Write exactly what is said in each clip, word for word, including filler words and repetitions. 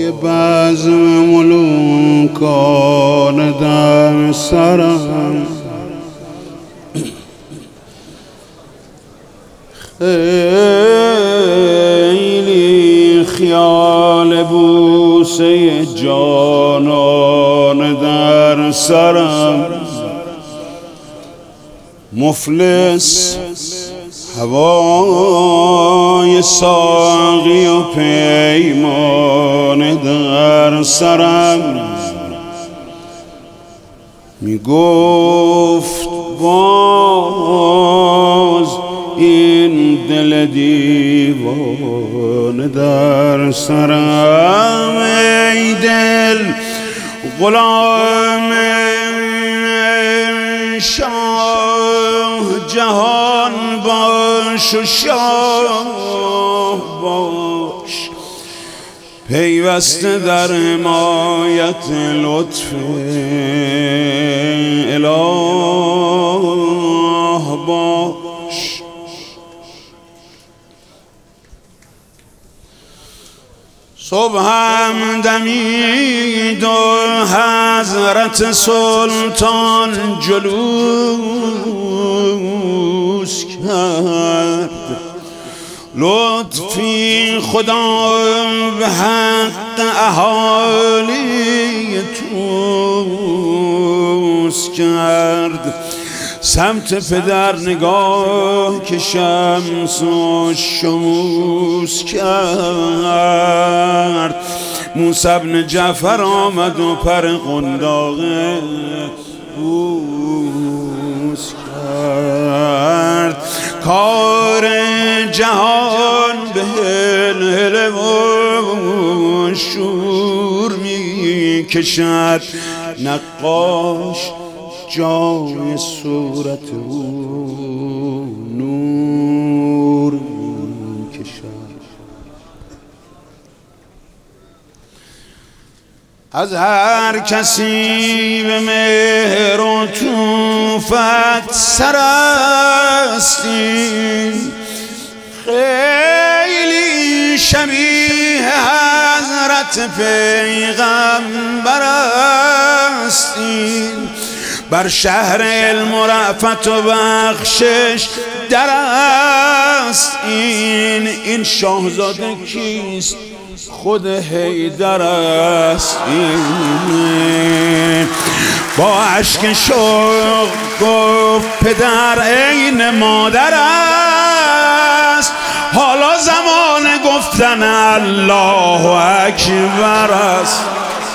های بزم ملوکان در سرم، خیلی خیال بوسه جانان در سرم، مفلس هوای ساقی و پیمان در سرم، می گفت باز این دل دیوانه در سرم. ای دل غلام شاه جهان باش و شاه باش، پیوسته در حمایت لطف اله باش. صبحم دمید و حضرت سلطان جلوس کرد، لطفی خدا به حق اهالی توس کرد. سمت پدر نگاه که شمس و شموس کرد، موسی بن جعفر آمد و پر قنداقه بوس کرد. کار جهان به هل و شور می کشد، نقاش جای صورت او نور می کشد. از هر کسی به مهر و طوفت سرستی، خیلی شبیه حضرت پیغمبر استی. بر شهر علم و رأفت و بخشش در است این، این شاهزاده کیست؟ خود حیدر است این. با اشک شوق گفت پدر عین مادر است، حالا زمان گفتن الله اکبر است.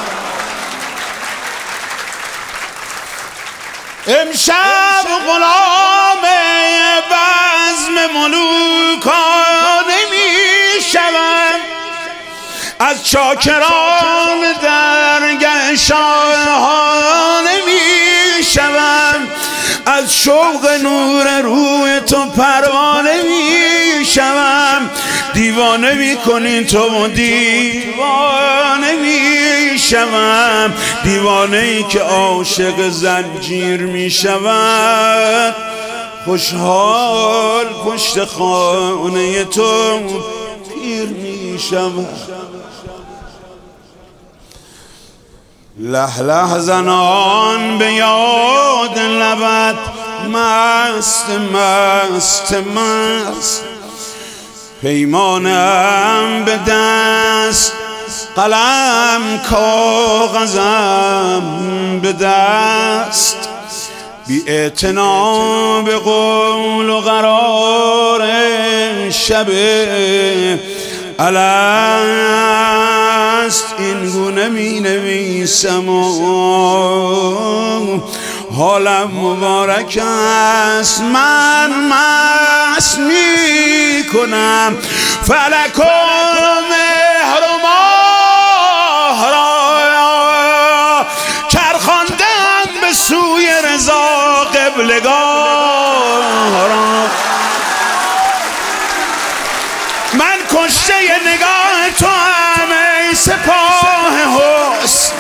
امشب غلام بزم ملوکانه می شوم، از چاکران درگه شاهانه می شوم، از شوق نور روی تو پروانه می شوم. دیوانه می کنی تو، دیوانه می شوم، دیوانه ای که عاشق زنجیر می شود. خوشحال پشت خانه تو پیر می شود. له له زنان به یاد لبت مست مست مست، پیمانم به دست قلم کاغذم به دست، بی اعتنا به قول و قرار شب الست این گونه می نویسم و حالم مبارک است. من مست می کنم فلک و مهر و ماه را، چرخاندند به سوی رضا قبلگاه را. من کشته نگاه تو هم ای سپاه حسن،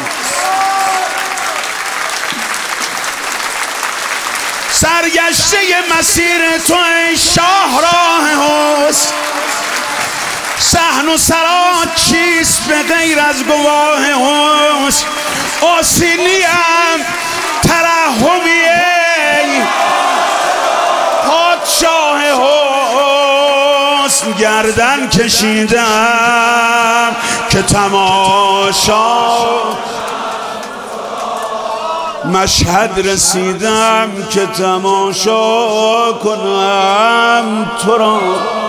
سرگشته مسیر تو ای شاهراه حسن. صحن و سرات چیست به غیر از گواه حسن آسینیم ترحمیه پادشاه حسن گردن کشیدم که تماشا مشهد رسیدم که تماشا کنم تو را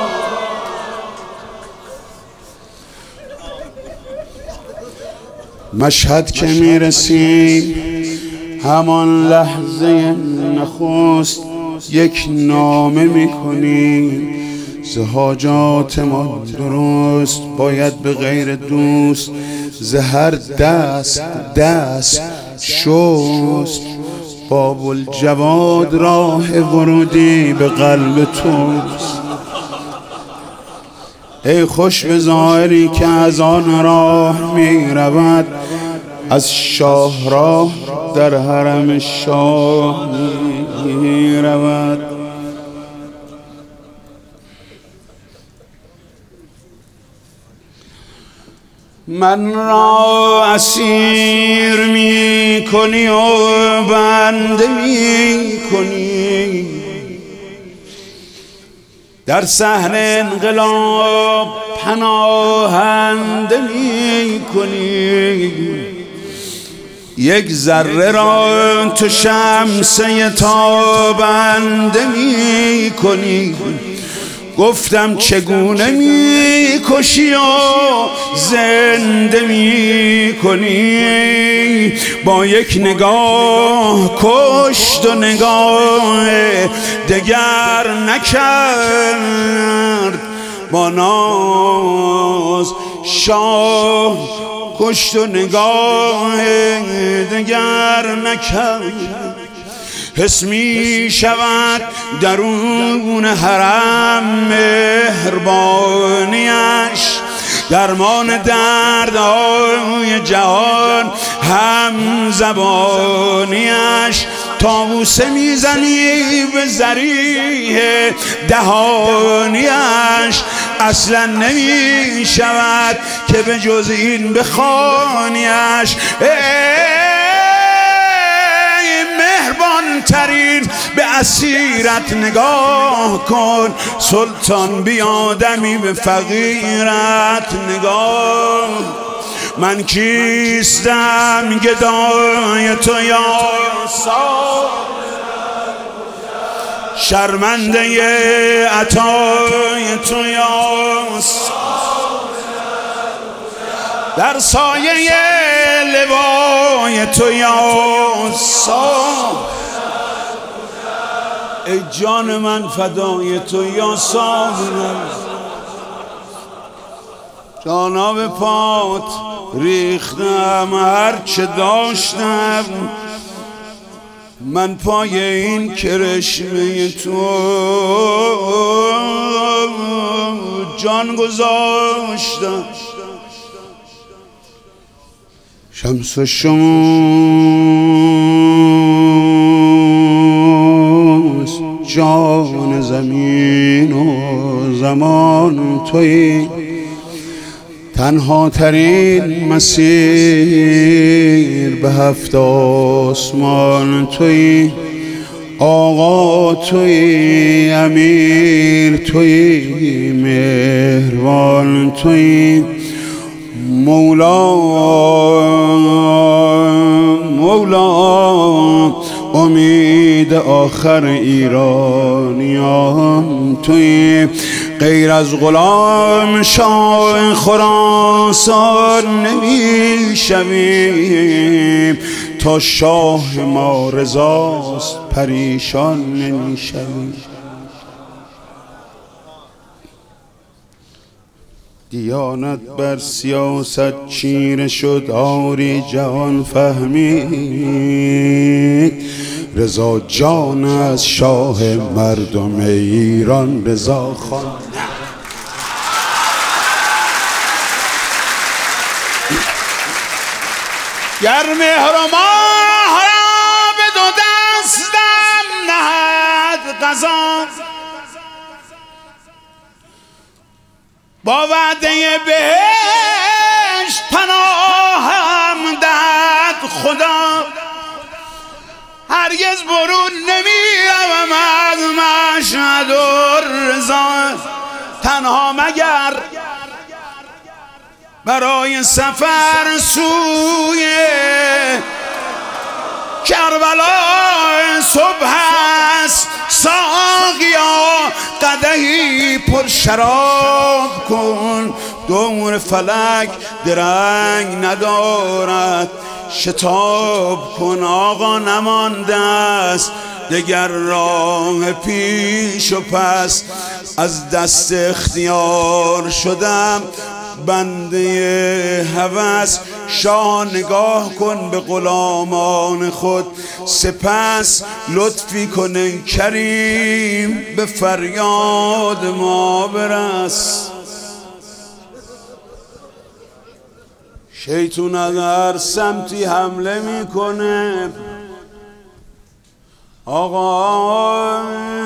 مشهد که میرسیم همان لحظه نخست یک نامه میکنیم ز حاجات ما درست باید به غیر دوست ز هر دست دست شست باب الجواد راه ورودی به قلب توست ای خوش به ظاهری که از آن راه می رود از شاه راه در حرم شاه می رود من را اسیر می کنی و بنده می کنی در صحن انقلاب پناهنده می کنی یک ذره را تو شمسه تابنده می کنی گفتم چگونه می کشی و زنده می کنی با یک نگاه کشت و نگاه دگر نکرد با ناز شاه کشت و نگاه دگر نکرد حس می شود درون حرم مهربانیش درمان دردهای جهان هم زبانیش طاووسه میزنی به ذریح دهانیش اصلا نمی شود که به جز این بخوانیش مهربان ترین به اسیرت نگاه کن سلطان بی آدمی به فقیرت نگاه من کیستم گدای تو یا شرمنده عطای تو یا در سایه لوای تو یا ای جان من فدای تو یا صابر جانا به پات ریختم هر چه داشتم من پای این کرشمه تو جان گذاشتم شمس و شموس جان زمین و زمان تویی تنها ترین مسیر به هفت آسمان تویی آقا تویی امیر تویی مهربان تویی مولا مولا امید آخر ایرانیان تویی غیر از غلام شاه خراسان نمی شویم تا شاه ما رضاست پریشان نمی شویم دیانت بر سیاست چیره شد آری جهان فهمید رضا جان از شاه مردم ایران رضا خان گر مهر و ماه را به دو دستم نهد قضا با وعده بهشت هرگز برون نمیروم از مشهد و رضا، تنها مگر برای سفر سوی کربلا. صبح است ساقیا قدحی پر شراب کن، دور فلک درنگ ندارد شتاب کن. آقا نمانده است دگر راه پیش و پس، از دست اختیار شدم بنده هوس. شاه نگاه کن به غلامان خود، سپس لطفی کن ای کریم به فریاد ما برس. شیطون از هر سمتی حمله میکنه آقا،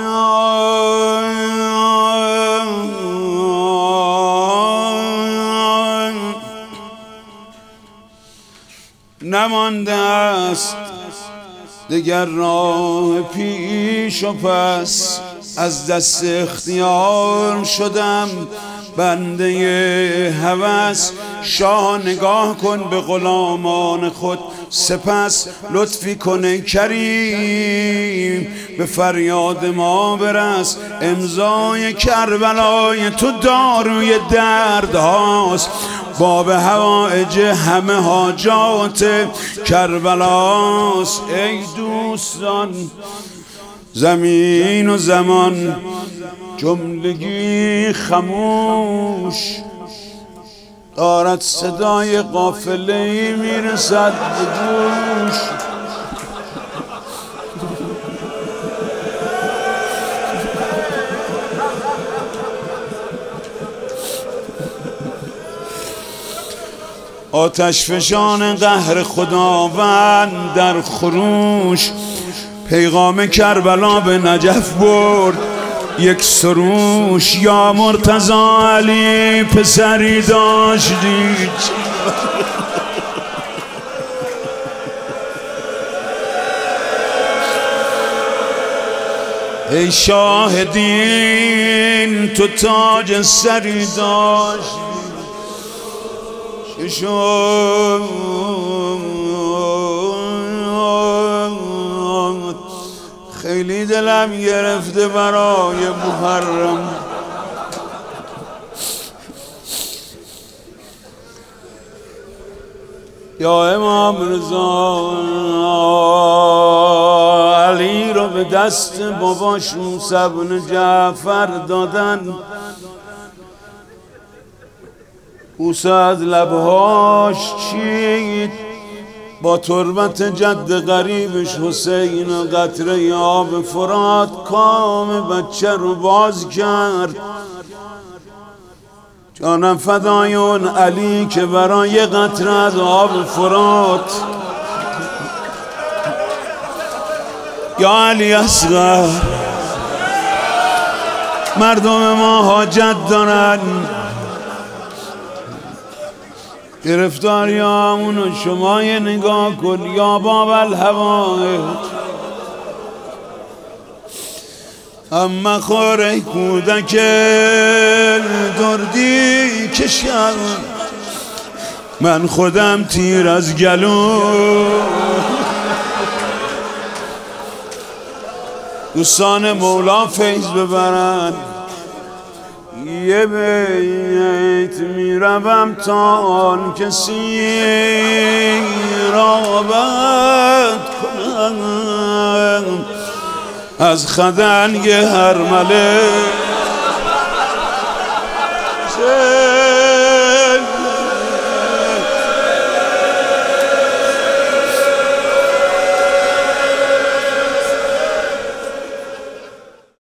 نمانده است دگر راه پیش و پس، از دست اختیار شدم بنده هوس. شاه نگاه کن به غلامان خود، سپس لطفی کن ای کریم به فریاد ما برس. امضای کربلای تو داروی درد هاست، باب حوائج همه حاجات کربلاست. ای دوستان زمین و زمان جملگی خموش، دارد صدای قافله‌ای میرسد به گوش. آتش فشان قهر خداوند در خروش، پیغام کربلا به نجف برد یک سروش. یا مرتضی علی پسری داشتی، ای شاهدین تو تاج سری داشتی. خیلی دلم گرفته برای محرم، یا امام رضا علی رو به دست باباش موسی بن جعفر دادن. موسی از لبهاش چید، با تربت جد غریبش حسین و قطره آب فرات کام بچه رو باز کرد. جانم فدای اون علی که برای قطره از آب فرات، یا علی اصغر مردم ما حاجت دارن، گرفتاریامونو شما یه نگاه کن یا باب الهوائج. اما خوره کودک دردی کشم، من خودم تیر از گلو. دوستان مولا فیض ببرن، یه بیت میروم تا آن کسی را بد کنم، از خدنگ هر ملک